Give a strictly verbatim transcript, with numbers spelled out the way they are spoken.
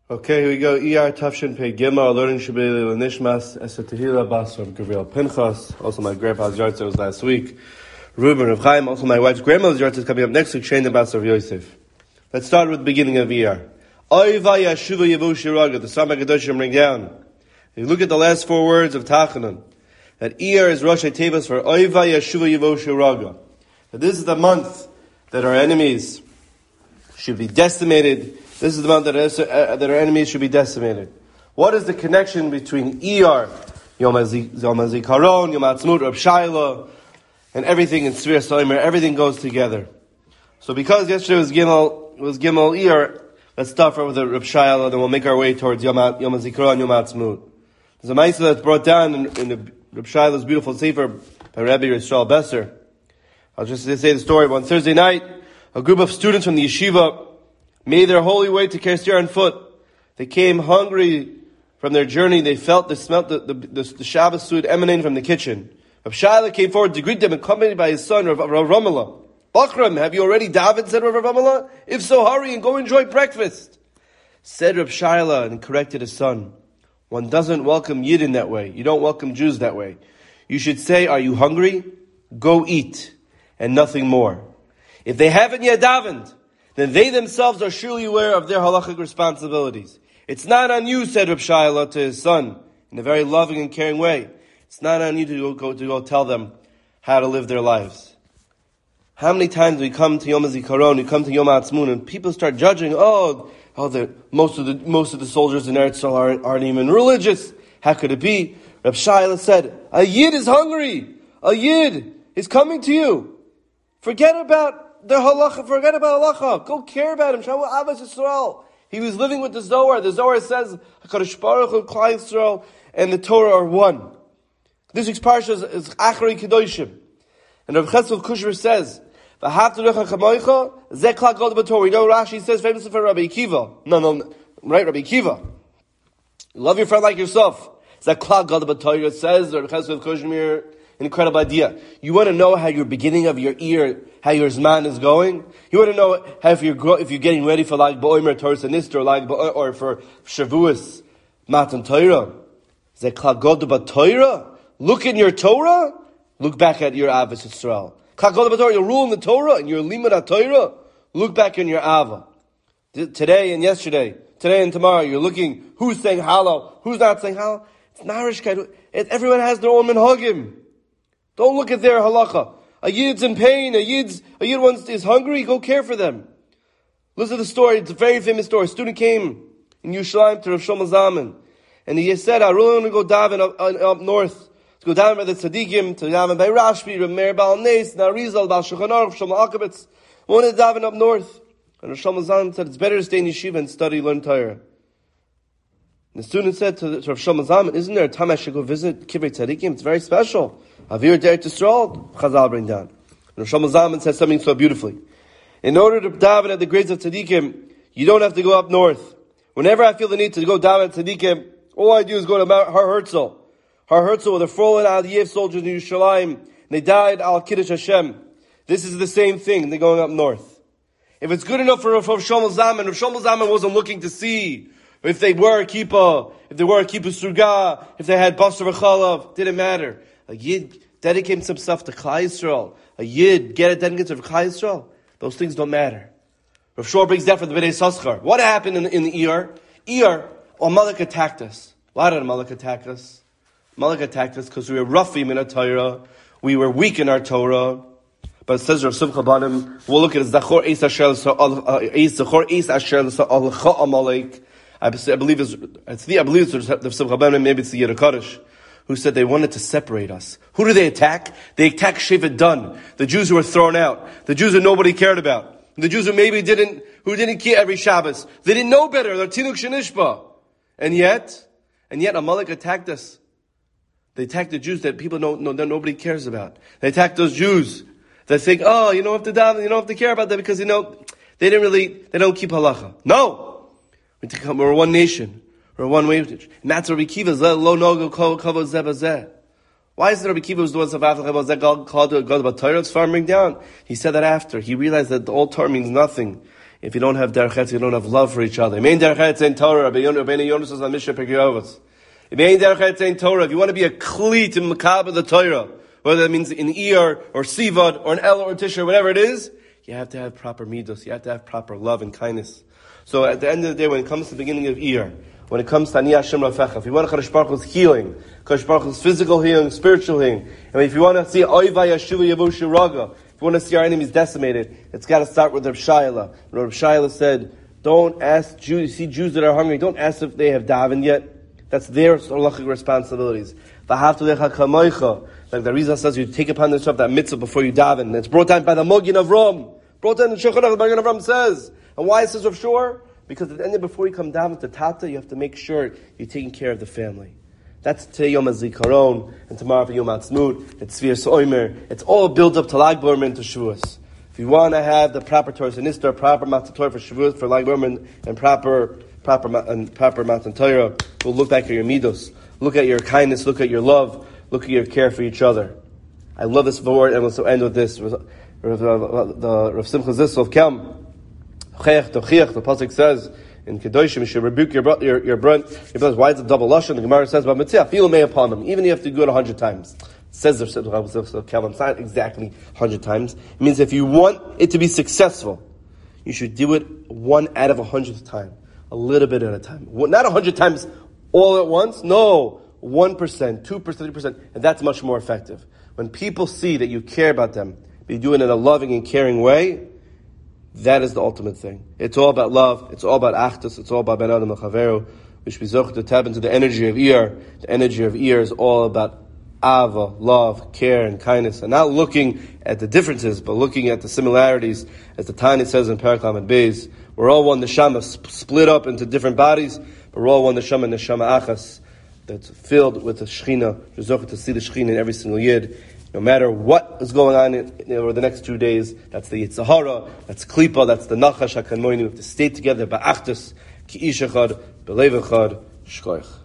Okay, here we go. Iyar Tafshin Pei Gimel, learning Shabbat Nishmas, Esther Tehila Bas from Gabriel Pinchas. Also, my grandpa's yard was last week. Reuben Rav Chaim. Also, my wife's grandmother's yard is coming up next week. Shane the Bas of Yosef. Let's start with the beginning of Iyar. Oiva Yashuva Yevu Shiraga. The Samach Kedoshim bring down. If you look at the last four words of Tachanan, that Iyar is Rosh Tevas for Oiva Yashuva Yevu Shiraga. That this is the month that our enemies should be decimated. This is the month that, uh, that our enemies should be decimated. What is the connection between Iyar, Yom HaZikaron, Yom HaAtzmaut, Rab Shaila, and everything in Tzvir Soimer? Everything goes together. So because yesterday was Gimel, was Gimel Iyar, let's start with the Rab Shaila, and then we'll make our way towards Yom HaZikaron, Yom HaAtzmaut. There's a Maisa that's brought down in, in the Rab Shaila's beautiful sefer by Rabbi Yisrael Besser. I'll just say the story. One Thursday night, a group of students from the yeshiva made their holy way to Kersir on foot. They came hungry from their journey. They felt, they smelt the, the, the, the Shabbos food emanating from the kitchen. Rav Shaila came forward to greet them, accompanied by his son, Rav, Rav Ramallah. Bachram, have you already davened? Said Rav Ramallah. If so, hurry and go enjoy breakfast. Said Rav Shaila and corrected his son. One doesn't welcome Yid in that way. You don't welcome Jews that way. You should say, are you hungry? Go eat, and nothing more. If they haven't yet davened, then they themselves are surely aware of their halachic responsibilities. It's not on you, said Reb Shaila to his son, in a very loving and caring way. It's not on you to go, go, to go tell them how to live their lives. How many times we come to Yom HaZikaron, we come to Yom HaAtzmaut, and people start judging, oh, oh the, most of the most of the soldiers in Eretz Yisrael aren't, aren't even religious. How could it be? Reb Shaila said, a Yid is hungry. A Yid is coming to you. Forget about the halacha, forget about halacha. Go care about him. Shavu Avos Yisrael. He was living with the Zohar. The Zohar says, HaKadosh Baruch Hu, Klal Yisrael, and the Torah are one. This week's parsha is, is Acharei Kedoshim. And Rav Cheskel Kushver says, V'ahavta Recha Chamoicha, Zeh Klal Gadol B'Torah. You know Rashi says, famously for Rabbi Akiva. No, no, right, Rabbi Akiva. Love your friend like yourself. Zeh Klal Gadol B'Torah says, Rav Cheskel Kushver, an incredible idea. You want to know how your beginning of your ear, how your Zman is going? You want to know how if you're if you're getting ready for like Ba'omer Torah Nistor, or like or for Shavuos Matan Torah? Ze Klal Gadol B'Torah. Look in your Torah. Look back at your Avos Yisrael. Klal Gadol B'Torah. You're ruling the Torah and you're limud Torah. Look back in your Ava. Today and yesterday, today and tomorrow, you're looking who's saying Halal, who's not saying Halal. It's Narishkeit. Everyone has their own minhagim. Don't look at their halacha. A Yid's in pain, a Yid's, a Yid wants, is hungry, go care for them. Listen to the story, it's a very famous story. A student came in Yerushalayim to Rav Shlomo Zalman, and he said, I really want to go daven up, uh, up north, to go daven by the tzaddikim, to daven by Rashbi, Rav Meir Baal Nes, Narizal, Baal Shulchan Aruch, Shlomo Alkabetz. I want to daven up north. And Rav Shlomo Zalman said, it's better to stay in yeshiva and study, learn Torah. The student said to, to Rav Shlomo Zalman, isn't there a time I should go visit Kibbutz Tzaddikim? It's very special. Avir Derek Yisrael, Chazal bring down. And Rav Shlomo Zalman says something so beautifully. In order to daven at the graves of Tzaddikim, you don't have to go up north. Whenever I feel the need to go daven at Tzaddikim, all I do is go to Mount Har Herzl. Har Herzl were the fallen Aliyev soldiers in Yerushalayim, and they died al Kiddush Hashem. This is the same thing, they're going up north. If it's good enough for Rav Shlomo Zalman, Rav Shlomo Zalman wasn't looking to see if they were a kippah, if they were a kippah surga, if they had basar v'chalav, didn't matter. A Yid dedicates himself to Klal Yisrael. A Yid get it dedicated to Klal Yisrael. Those things don't matter. Rav Shor brings down from the Bnei Saschar. What happened in, in the Iyar? Iyar, Amalek attacked us. Why did Amalek attack us? Amalek attacked us because we were roughim in our Torah. We were weak in our Torah. But it says Rav Simcha Banim, we'll look at it. Zachor Eis Asher Zachor Eis Asher L'Sa'alcha Amalek. I believe it's, it's the, I believe it's Rav Simcha Banim, maybe it's the Yireh Kodesh, who said they wanted to separate us. Who do they attack? They attack Shevet Dan, the Jews who were thrown out, the Jews who nobody cared about, the Jews who maybe didn't, who didn't keep every Shabbos. They didn't know better. They're Tinuk Shenishba. And yet, and yet Amalek attacked us. They attacked the Jews that people don't know, that nobody cares about. They attacked those Jews that think, oh, you don't have to daven, you don't have to care about that because, you know, they didn't really, they don't keep halacha. No! We're one nation. Or one way. And that's Rabbi Kiva's lo no kavod zeh. Why is it Rabbi Kiva was the one that called to God about Torah? It's farming down. He said that after. He realized that the old Torah means nothing if you don't have derech eretz, you don't have love for each other. If you ain't derech eretz in Torah, if you ain't derech eretz in Torah, if you want to be a kli to makabel the Torah, whether that means in Iyar or Sivad or an El or Tisha, whatever it is, you have to have proper midos. You have to have proper love and kindness. So at the end of the day, when it comes to the beginning of Iyar, when it comes to Ani Hashem Rafecha, if you want Kadosh Baruch Hu's healing, Kadosh Baruch Hu's physical healing, spiritual healing, and if you want to see Oivai Yashuva Yavush Raga, if you want to see our enemies decimated, it's got to start with Reb Shaila. Reb Shaila said, don't ask Jews, you see Jews that are hungry, don't ask if they have davened yet. That's their halachic responsibilities. Like the reason says you take upon yourself that mitzvah before you daven. It's brought down by the Mogin of Rom. Brought down in Shulchan Aruch, the Mogin of Rom says. And why it says of Shur? Because at the end of before you come daven to Tata, you have to make sure you're taking care of the family. That's today Yom HaZikaron, and tomorrow for Yom HaTzmut, it's Tzvias Omer. It's all built up to Lag B'Omer and to Shavuos. If you want to have the proper Torah Sinistar, proper Matan Torah for Shavuos, for Lag B'Omer, and proper proper and proper Matan Torah, we'll look back at your midos, look at your kindness, look at your love, look at your care for each other. I love this word, and we'll end with this. The Rav Simcha Zissel of Kelm, the pasuk says in Kedoshim, you should rebuke your bro- your your brother. Your brothers. Why is it double lashon? The Gemara says, "But mitzvah feel may upon them." Even if you have to do it a hundred times. It says the Rav Simcha of Kelm. It's not exactly a hundred times. It means if you want it to be successful, you should do it one out of a hundredth time, a little bit at a time, not a hundred times all at once. No. one percent, two percent, three percent, and that's much more effective. When people see that you care about them, but you do it in a loving and caring way, that is the ultimate thing. It's all about love, it's all about achdus, it's all about ben adam l'chaveru. We should be zocheh to tap into the energy of Iyar. The energy of Iyar is all about ava, love, care, and kindness, and not looking at the differences, but looking at the similarities. As the Tanya says in Parak Lamed Beis, we're all one neshama, sp- split up into different bodies, but we're all one neshama, neshama achas, that's filled with the Shechina. You're zocheh to see the Shechina in every single yid. No matter what is going on in, in, over the next two days, that's the Yitzhahara, that's Klipa, that's the Nachash HaKanmoinu. We have to stay together, ba'achdus, ki ish echad, b'lev echad, shkoich.